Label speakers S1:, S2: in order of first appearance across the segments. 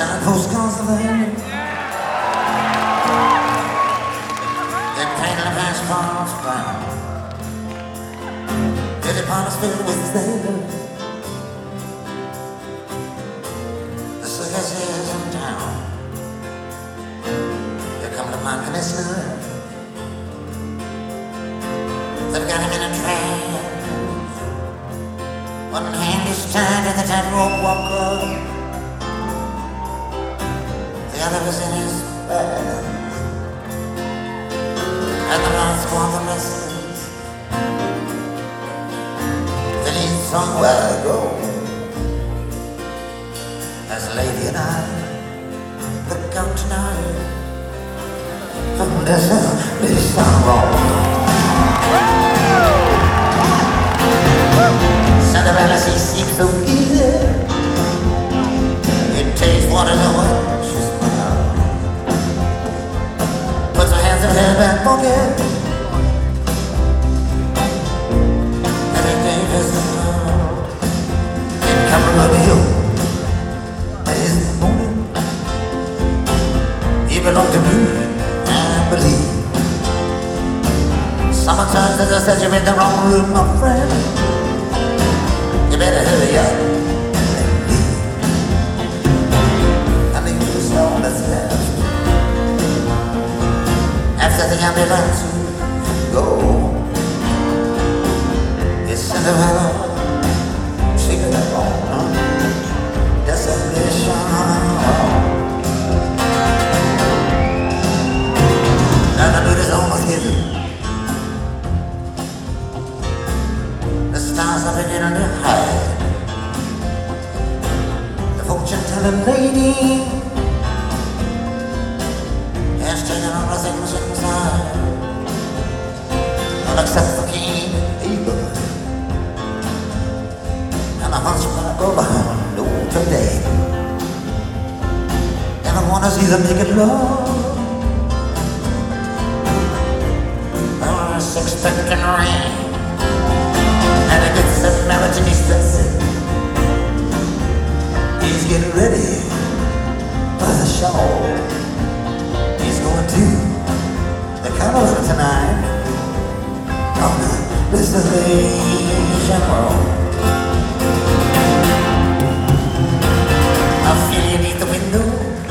S1: Selling postcards of the hand. They're painting the passports brown. Dirty parlors filled with sailors. The circus is in town. Here come the mine commissioner. They've got him in a trance. One hand is tied to the tightrope walker. The other is in his bed. And the last one, the restless. They need somewhere to go. As a lady and I look out tonight from this early sunroll. Cinderella, she seems so easy. It takes one to know what she's about. Puts her hands in her back pocket and it gave us the love. In Camarillo, that is the morning. You belong to me, I believe. Sometimes, as I said, you're in the wrong room, my friend. You better hurry up and leave. I think it's all that's left. After the ambulance go, it's Cinderella, she got that on desolation. Now the mood is almost given. The stars are beginning to hide. The fortune-telling lady has taken all the things inside, all except for King Abel and the hunchback of Notre Dame. Everyone is either making love or expecting rain. And it gets that marriage and he's dressing. He's getting ready for the show. He's going to the carnival tonight on the Reservation Road. I feel you need the window.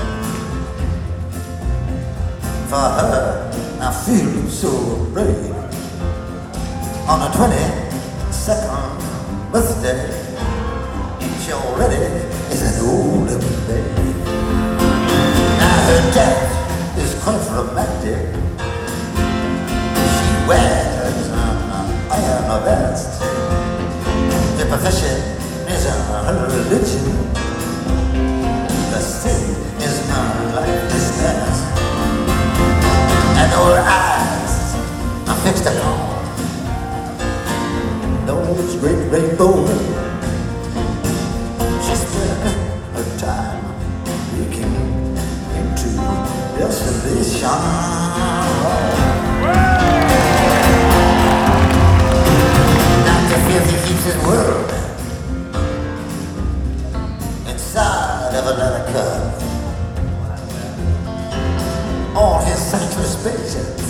S1: For her, I feel so brave. On the 22nd birthday, she already is an old lady. Now her death is quite romantic. She wears an iron vest. The profession is her religion. The sin is her life distress. And her eyes are fixed upon those great rainbows. She spent her time looking into desolation. Dr. Filthy keeps his word inside of another cup. All his senseless patience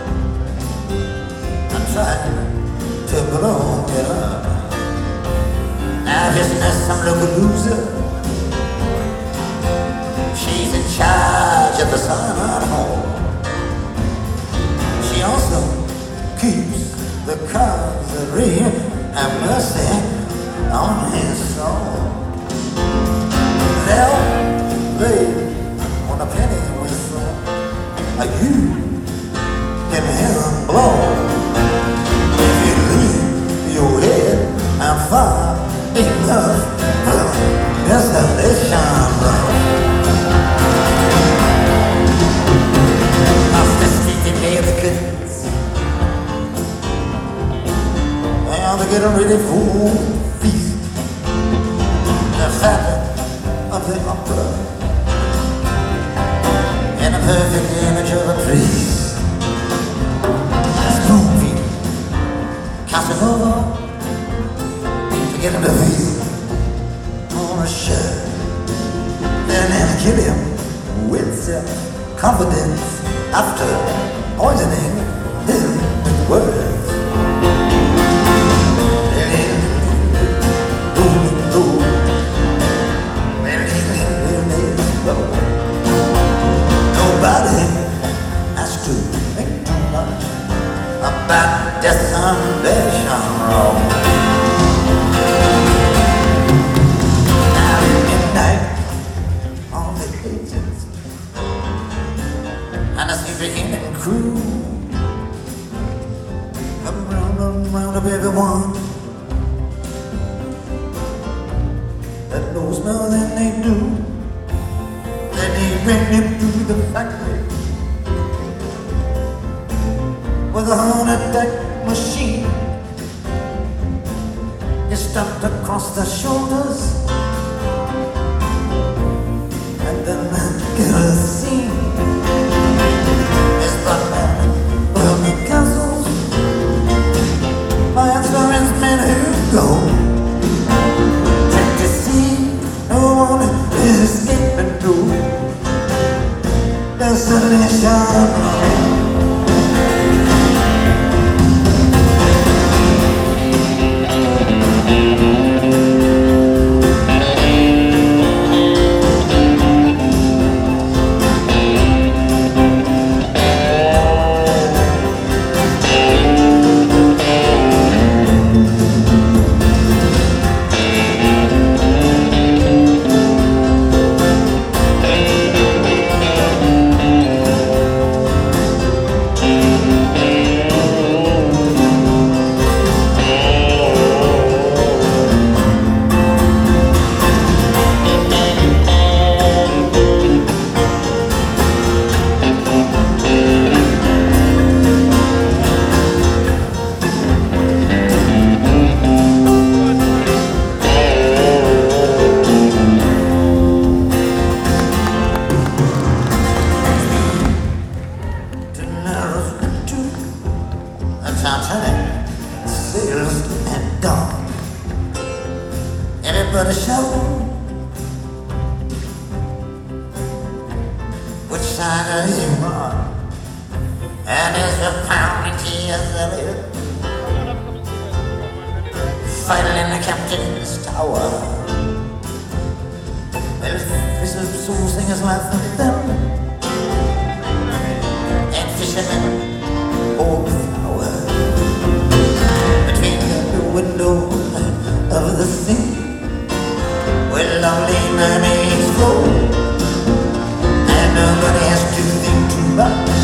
S1: I'm trying to blow it up. Now isn't there some local loser? She's in charge of the Sunlight Hall. She also keeps the causerie and mercy on his soul. They'll lay on a penny whistle. You can hear them blow. Your head and far enough desolation. After speaking near the kids, well, they're getting ready for the feast. The fabric of the opera and a perfect image of a priest. Spoonfeed Casanova to get him to feel on a shirt. Then in a kill him with self-confidence after poisoning him with words. Nobody has to think too much about death unless I'm wrong. Now at midnight, all the agents and the secret human crew come round of everyone that knows more than they do. Then they bring him to the factory with a heart attack machine. He stopped across the shoulders and then kerosene. His blood man burned the castles. My insurance men who go check to see no one is escaping through desolation. Titanic sails at dawn. Everybody shout, which side are you on? And as the pounding tears of it, fighting in the captain's tower. Well, fishes, soul singers laugh at them, and fishermen hold the flower between the window of the sea, where lovely mermaids flow, and nobody has to think too much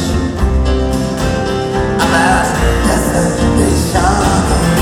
S1: about desolation.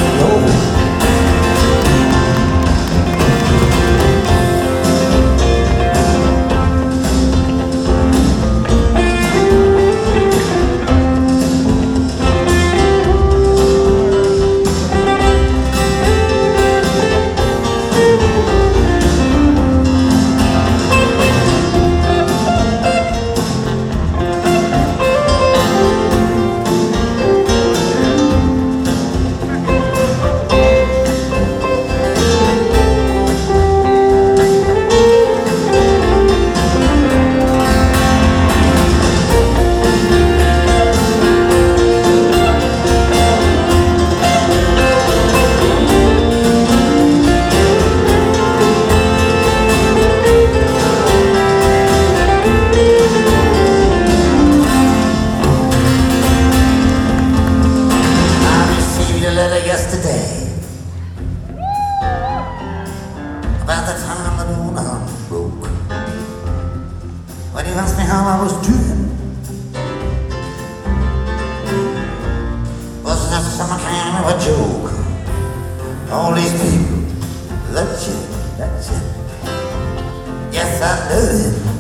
S1: Yesterday, about the time the moon broke, when you asked me how I was doing, was that some kind of a joke? All these people, that's it. Yes, I know it.